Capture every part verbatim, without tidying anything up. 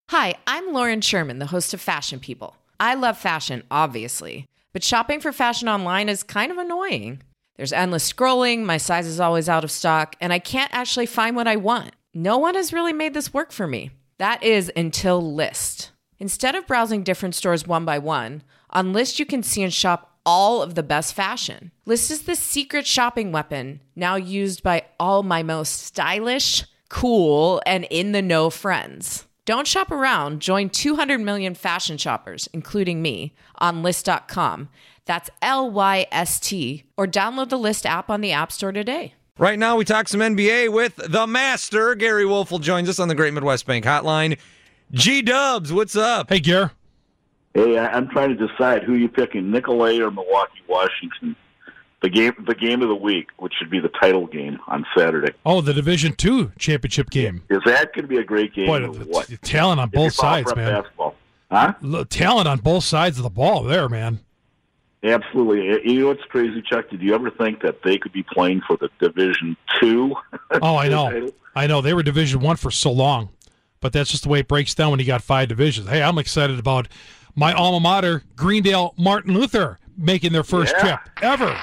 Hi, I'm Lauren Sherman, the host of Fashion People. I love fashion, obviously, but shopping for fashion online is kind of annoying. There's endless scrolling, my size is always out of stock, and I can't actually find what I want. No one has really made this work for me. That is until Lyst. Instead of browsing different stores one by one, on Lyst you can see and shop all of the best fashion. Lyst is the secret shopping weapon, now used by all my most stylish, cool, and in-the-know friends. Don't shop around. Join two hundred million fashion shoppers, including me, on Lyst dot com. That's L Y S T. Or download the Lyst app on the App Store today. Right now, we talk some N B A with the master. Gary Wolfel joins us on the Great Midwest Bank Hotline. G-Dubs, what's up? Hey, Gare. Hey, I'm trying to decide who you're picking, Nicolay or Milwaukee, Washington. The game the game of the week, which should be the title game on Saturday. Oh, the Division Two championship game. Is that going to be a great game? Boy, the, what? Talent on both sides, man. Basketball. Huh? Talent on both sides of the ball there, man. Absolutely. You know what's crazy, Chuck? Did you ever think that they could be playing for the Division Two? Oh, I know. I know. They were Division One for so long, but that's just the way it breaks down when you got five divisions. Hey, I'm excited about my alma mater, Greendale Martin Luther, making their first yeah. trip ever.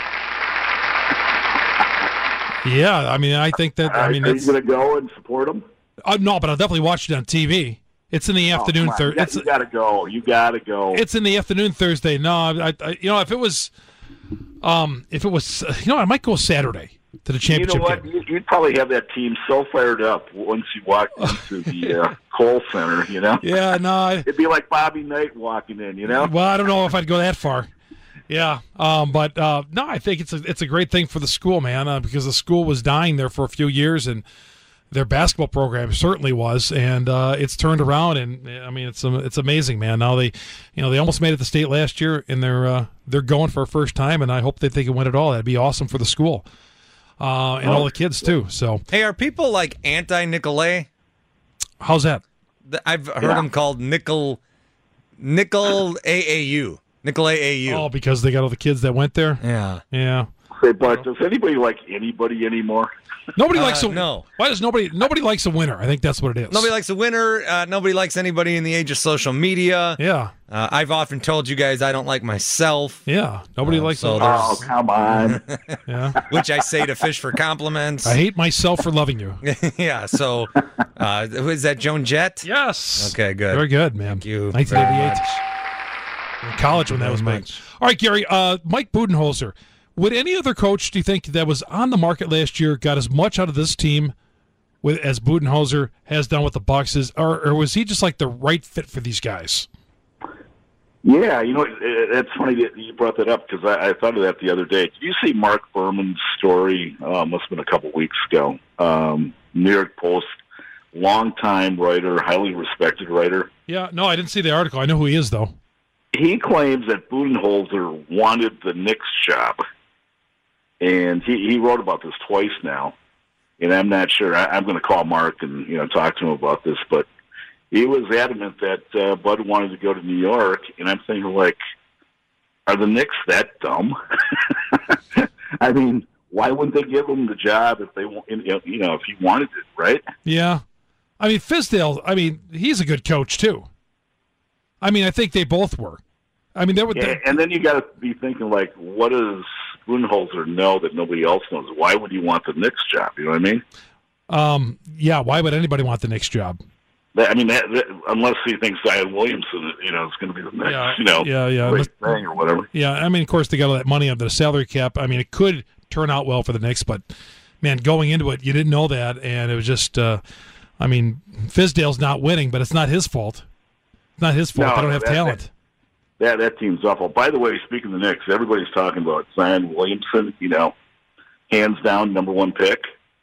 Yeah, I mean, I think that. I mean, are it's, you going to go and support them? Uh, no, but I'll definitely watch it on T V. It's in the oh, afternoon. Thursday. You got to go. You got to go. It's in the afternoon Thursday. No, I, I, you know, if it was, um, if it was, you know, I might go Saturday to the championship. You know what? game. You'd probably have that team so fired up once you walk into the uh, Kohl Center. You know? Yeah, no. I, It'd be like Bobby Knight walking in. You know? Well, I don't know if I'd go that far. Yeah, um, but uh, no, I think it's a it's a great thing for the school, man, uh, because the school was dying there for a few years, and their basketball program certainly was, and uh, it's turned around, and I mean it's it's amazing, man. Now they, you know, they almost made it to state last year, and they're uh, they're going for a first time, and I hope that they can win it all. That'd be awesome for the school uh, and all the kids too. So, hey, are people like anti-Nicolay? How's that? I've heard yeah. them called Nickel Nickel A A U. Nicolay A U. Oh, because they got all the kids that went there. Yeah, yeah. Hey, but does anybody like anybody anymore? Nobody uh, likes a no. Why does nobody nobody likes a winner? I think that's what it is. Nobody likes a winner. Uh, nobody likes anybody in the age of social media. Yeah. Uh, I've often told you guys I don't like myself. Yeah. Nobody uh, likes. So a Oh, come on. Yeah. Which I say to fish for compliments. I hate myself for loving you. Yeah. So, uh, who is that? Joan Jett? Yes. Okay. Good. Very good, man. Thank you. nineteen eighty-eight. In college when that was made. All right, Gary. Uh, Mike Budenholzer. Would any other coach, do you think, that was on the market last year got as much out of this team with as Budenholzer has done with the Bucks, is, or, or was he just like the right fit for these guys? Yeah, you know, it, it, it's funny that you brought that up because I, I thought of that the other day. Did you see Mark Berman's story? Uh, must have been a couple weeks ago. Um, New York Post, longtime writer, highly respected writer. Yeah, no, I didn't see the article. I know who he is, though. He claims that Budenholzer wanted the Knicks job. And he, he wrote about this twice now, and I'm not sure. I, I'm going to call Mark and you know talk to him about this, but he was adamant that uh, Bud wanted to go to New York, and I'm thinking, like, are the Knicks that dumb? I mean, why wouldn't they give him the job if they want? You know, if he wanted it, right? Yeah, I mean Fizdale. I mean, he's a good coach too. I mean, I think they both were. I mean, they were. Yeah, and then you got to be thinking, like, what does Budenholzer know that nobody else knows? Why would he want the Knicks job? You know what I mean? Um, yeah, why would anybody want the Knicks job? That, I mean, that, that, unless he thinks Zion Williamson, you know, is going to be the next, yeah, you know, yeah, yeah. great thing or whatever. Yeah, I mean, of course, they got all that money under the salary cap. I mean, it could turn out well for the Knicks, but, man, going into it, you didn't know that, and it was just, uh, I mean, Fizdale's not winning, but it's not his fault. It's not his fault. No, they don't have that, talent. That, That that team's awful. By the way, speaking of the Knicks, everybody's talking about Zion Williamson, you know, hands down number one pick.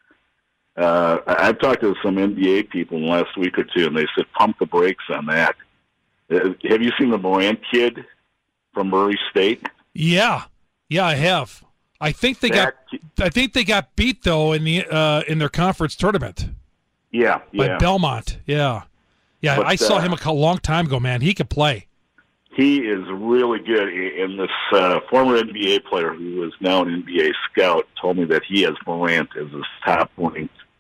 Uh, I've talked to some N B A people in the last week or two, and they said pump the brakes on that. Uh, have you seen the Morant kid from Murray State? Yeah, yeah, I have. I think they that, got. I think they got beat though in the uh, in their conference tournament. Yeah, by yeah. Belmont. Yeah, yeah. But, I saw uh, him a long time ago. Man, he could play. He is really good. And this uh, former N B A player who is now an N B A scout told me that he has Morant as his top ranked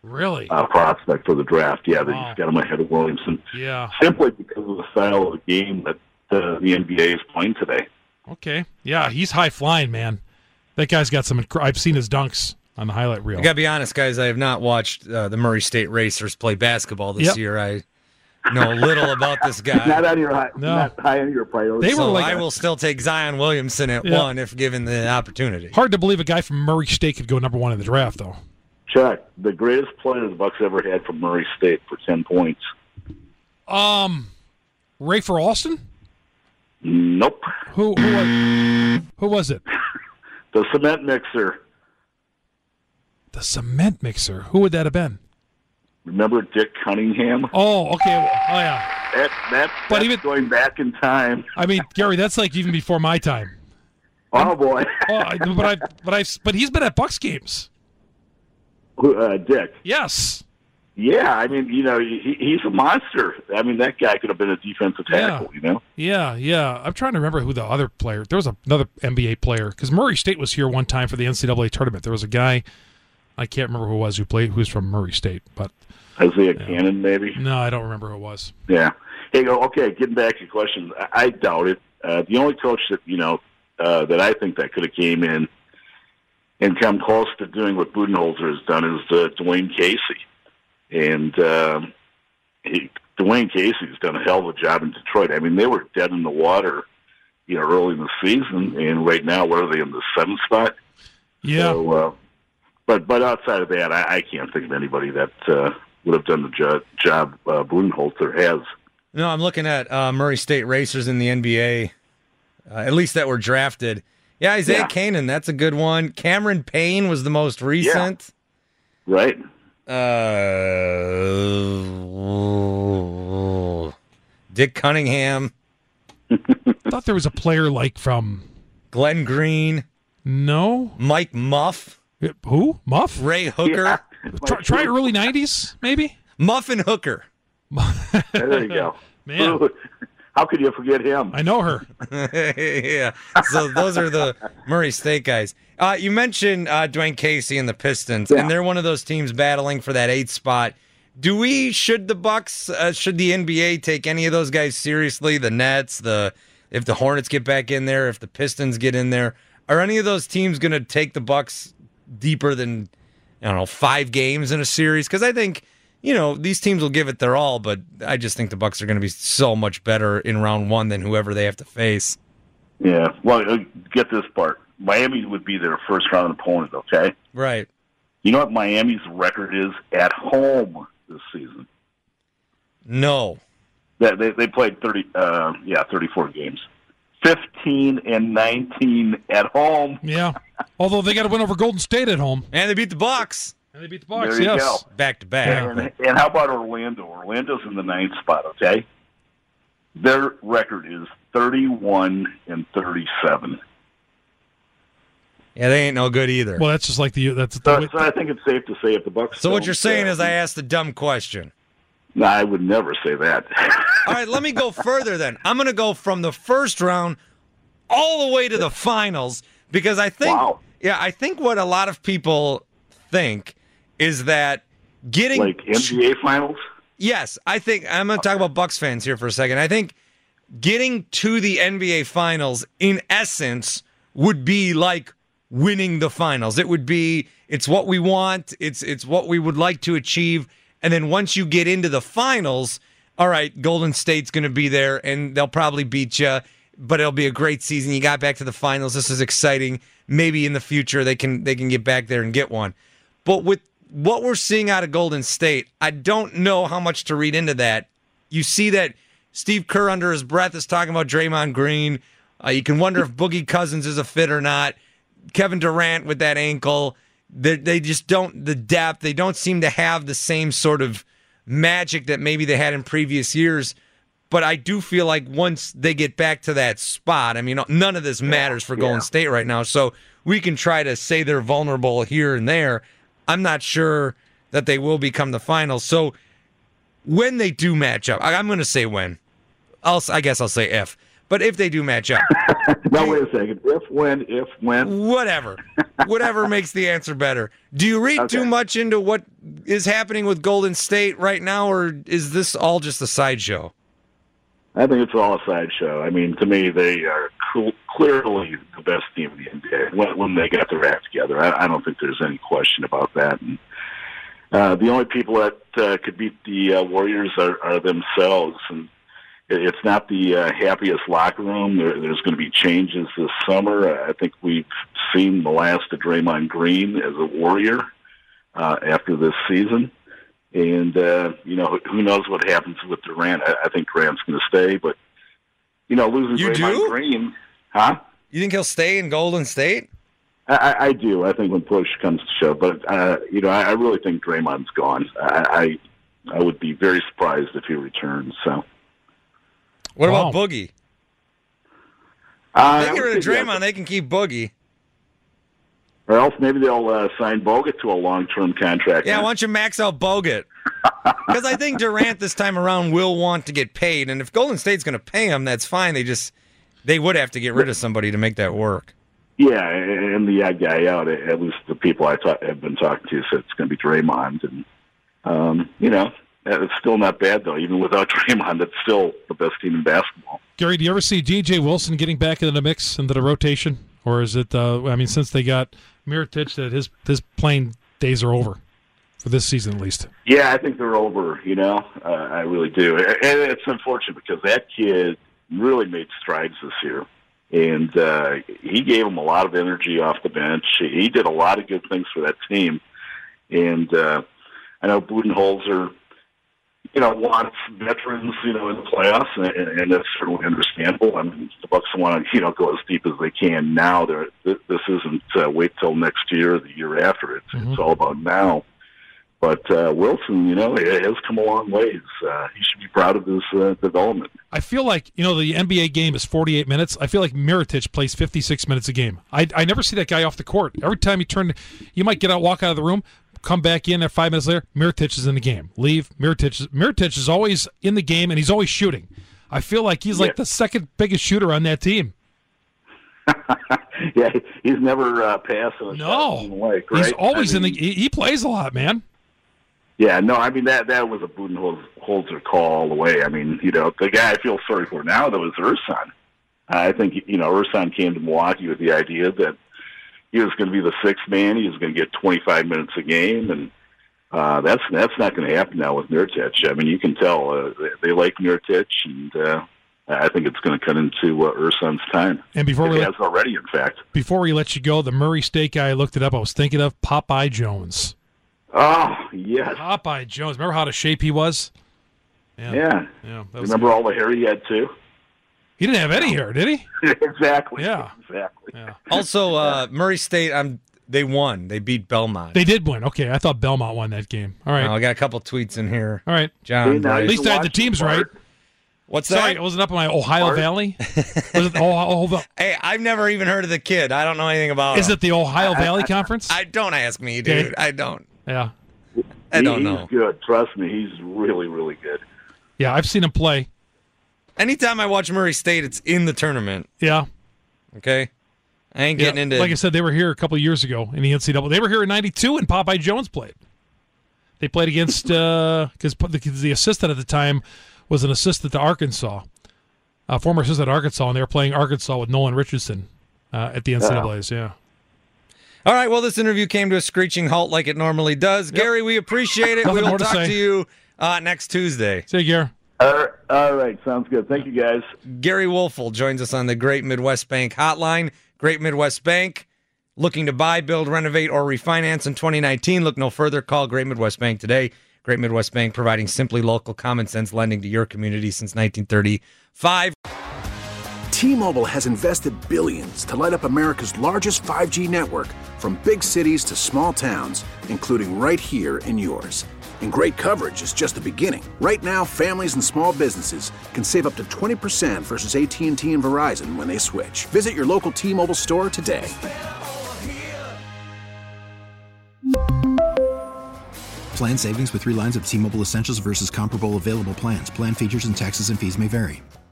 Really? uh, prospect for the draft. Yeah, they Wow. just got him ahead of Williamson. Yeah. Simply because of the style of the game that uh, the N B A is playing today. Okay. Yeah, he's high flying, man. That guy's got some. Inc- I've seen his dunks on the highlight reel. I gotta be honest, guys. I have not watched uh, the Murray State Racers play basketball this Yep. year. I know little about this guy. Not on your high, No. not high on your priority. They were So like- I will still take Zion Williamson at Yeah. one if given the opportunity. Hard to believe a guy from Murray State could go number one in the draft, though. Chuck, the greatest player the Bucks ever had from Murray State for ten points. Um, Ray for Alston? Nope. Who who was, who was it? The cement mixer. The cement mixer. Who would that have been? Remember Dick Cunningham? Oh, okay. Oh, yeah. That, that, But that's even- going back in time. I mean, Gary, that's like even before my time. Oh, boy. Oh, I, but I, but I, but he's been at Bucks games. Who, uh, Dick. Yes. Yeah, I mean, you know, he, he's a monster. I mean, that guy could have been a defensive tackle, you know? Yeah, yeah. I'm trying to remember who the other player. There was another N B A player because Murray State was here one time for the N C double A tournament. There was a guy, I can't remember who it was who played, who's from Murray State, but Isaiah Cannon, maybe? no, I don't remember who it was. Yeah. Hey, go. Okay, getting back to your question, I, I doubt it. Uh, the only coach that, you know, uh, that I think that could have came in and come close to doing what Budenholzer has done is uh, Dwayne Casey. And um, he, Dwayne Casey's done a hell of a job in Detroit. I mean, they were dead in the water, you know, early in the season, and right now, what are they in the seventh spot? Yeah. So, uh, but but outside of that, I, I can't think of anybody that uh, would have done the jo- job uh, Budenholzer has. No, I'm looking at uh, Murray State Racers in the N B A, uh, at least that were drafted. Yeah, Isaiah Yeah. Canaan, that's a good one. Cameron Payne was the most recent. Right? Uh, Dick Cunningham, I thought there was a player like from Glenn Green, no Mike Muff, who Muff. Ray Hooker, Yeah. Try, try early nineties, maybe. Muff and Hooker. There you go. Man, How could you forget him? I know her. Yeah. So those are the Murray State guys. Uh, you mentioned uh, Dwayne Casey and the Pistons, Yeah. and they're one of those teams battling for that eighth spot. Do we, should the Bucks, uh, should the N B A take any of those guys seriously? The Nets, the if the Hornets get back in there, if the Pistons get in there, are any of those teams going to take the Bucks deeper than, I don't know, five games in a series? Because I think, you know, these teams will give it their all, but I just think the Bucks are going to be so much better in round one than whoever they have to face. Yeah. Well, uh, get this part. Miami would be their first round opponent, okay? Right. You know what Miami's record is at home this season? No. They they, they played thirty, uh, yeah, thirty-four games, fifteen and nineteen at home. Yeah. Although they got to win over Golden State at home, And they beat the Bucks and they beat the Bucks. There you yes. go. back to back. And, and how about Orlando? Orlando's in the ninth spot, okay? Their record is thirty-one and thirty-seven. Yeah, they ain't no good either. Well, that's just like the that's So, the, so I think it's safe to say if the Bucks. So what don't, you're saying uh, is I asked a dumb question. No, I would never say that. All right, let me go further then. I'm going to go from the first round all the way to the finals because I think Wow. yeah, I think what a lot of people think is that getting Like N B A finals. Yes, I think I'm going to talk about Bucks fans here for a second. I think getting to the N B A finals in essence would be like winning the finals. It would be it's what we want, it's it's what we would like to achieve. And then once you get into the finals, all right, Golden State's going to be there and they'll probably beat you, but it'll be a great season. You got back to the finals. This is exciting. Maybe in the future they can they can get back there and get one. But with what we're seeing out of Golden State, I don't know how much to read into that. You see that Steve Kerr under his breath is talking about Draymond Green. Uh, you can wonder if Boogie Cousins is a fit or not. Kevin Durant with that ankle. They, they just don't, the depth, they don't seem to have the same sort of magic that maybe they had in previous years. But I do feel like once they get back to that spot, I mean, none of this matters for Golden yeah. State right now. So we can try to say they're vulnerable here and there. I'm not sure that they will become the finals. So when they do match up, I, I'm going to say when. I'll, I guess I'll say if. but if they do match up. No, wait a second. If, when, if, when. Whatever. Whatever makes the answer better. Do you read Okay. too much into what is happening with Golden State right now, or is this all just a sideshow? I think it's all a sideshow. I mean, to me, they are cl- clearly the best team in the N B A when, when they got their act together. I, I don't think there's any question about that. And, uh, the only people that uh, could beat the uh, Warriors are, are themselves. And it, it's not the uh, happiest locker room. There, there's going to be changes this summer. I think we've seen the last of Draymond Green as a Warrior uh, after this season. And, uh, you know, who knows what happens with Durant. I, I think Durant's going to stay, but, you know, losing You Draymond do? Green, huh? You think he'll stay in Golden State? I, I, I do. I think when push comes to shove, but, uh, you know, I, I really think Draymond's gone. I, I I would be very surprised if he returns, so. What Wow. about Boogie? Uh, They I get would rid of think, Draymond, they can keep Boogie. Or else maybe they'll uh, sign Bogut to a long-term contract. Yeah, why don't you max out Bogut? Because I think Durant this time around will want to get paid, and if Golden State's going to pay him, that's fine. They just they would have to get rid of somebody to make that work. Yeah, and the odd guy out, at least the people I ta- have been talking to said it's going to be Draymond. And, um, you know, it's still not bad, though. Even without Draymond, it's still the best team in basketball. Gary, do you ever see D J Wilson getting back into the mix, into the rotation? Or is it, uh, I mean, since they got Mirotic, that his, his playing days are over for this season at least? Yeah, I think they're over, you know. Uh, I really do. And it's unfortunate because that kid really made strides this year. And uh, he gave them a lot of energy off the bench. He did a lot of good things for that team. And uh, I know Budenholzer, you know, wants veterans, you know, in the playoffs, and, and that's certainly understandable. I mean, the Bucks want to, you know, go as deep as they can now. They're, this isn't uh, wait till next year or the year after. It's, Mm-hmm. it's all about now. But uh, Wilson, you know, has come a long ways. Uh, he should be proud of his uh, development. I feel like, you know, the N B A game is forty-eight minutes. I feel like Mirotic plays fifty-six minutes a game. I, I never see that guy off the court. Every time you turn, you might get out, walk out of the room, come back in at five minutes later, Mirotic is in the game. Leave, Mirotic is, Mirotic is always in the game, and he's always shooting. I feel like he's Yeah. like the second biggest shooter on that team. Yeah, he's never uh, passing a shot from the No, lake, he's right? always I in the. mean, He, he plays a lot, man. Yeah, no, I mean, that that was a Budenholzer call all the way. I mean, you know, the guy I feel sorry for now, though, is Ersan. I think, you know, Ersan came to Milwaukee with the idea that he was going to be the sixth man. He was going to get twenty-five minutes a game, and uh, that's that's not going to happen now with Mirotic. I mean, you can tell uh, they, they like Mirotic, and uh, I think it's going to cut into uh, Ersan's time. And before It we has already, in fact. before we let you go, the Murray State guy, I looked it up. I was thinking of Popeye Jones. Oh, yes. Popeye Jones. Remember how out of shape he was? Yeah. Yeah. That was Remember good. all the hair he had, too? He didn't have any hair, did he? Exactly. Yeah. Exactly. Yeah. Also, uh, Murray State, I'm, they won. They beat Belmont. They did win. Okay, I thought Belmont won that game. All right. Now, I got a couple tweets in here. All right. John, Hey, now Bryce. At least I had the watch the teams right. part. What's Sorry, that? I wasn't up in my Ohio Bart? Valley. Was it Ohio, Ohio, Hey, I've never even heard of the kid. I don't know anything about is him. it the Ohio Valley Conference? I don't ask me, dude. Okay. I don't. Yeah. I He- don't he's know. good. Trust me, he's really, really good. Yeah, I've seen him play. Anytime I watch Murray State, it's in the tournament. Yeah. Okay, I ain't Yeah. getting into. Like I said, they were here a couple of years ago in the N C double A. They were here in ninety-two, and Popeye Jones played. They played against, because uh, the, the assistant at the time was an assistant to Arkansas, a former assistant at Arkansas, and they were playing Arkansas with Nolan Richardson uh, at the N C double A's, yeah. All right, well, this interview came to a screeching halt like it normally does. Gary, we appreciate it. Nothing We will more to talk say. to you uh, next Tuesday. Say, Gary. All right, all right, sounds good. Thank you, guys. Gary Wolfel joins us on the Great Midwest Bank hotline. Great Midwest Bank, looking to buy, build, renovate, or refinance in twenty nineteen. Look no further. Call Great Midwest Bank today. Great Midwest Bank, providing simply local, common sense lending to your community since nineteen thirty-five. T-Mobile has invested billions to light up America's largest five G network, from big cities to small towns, including right here in yours. And great coverage is just the beginning. Right now, families and small businesses can save up to twenty percent versus A T and T and Verizon when they switch. Visit your local T-Mobile store today. Plan savings with three lines of T-Mobile Essentials versus comparable available plans. Plan features and taxes and fees may vary.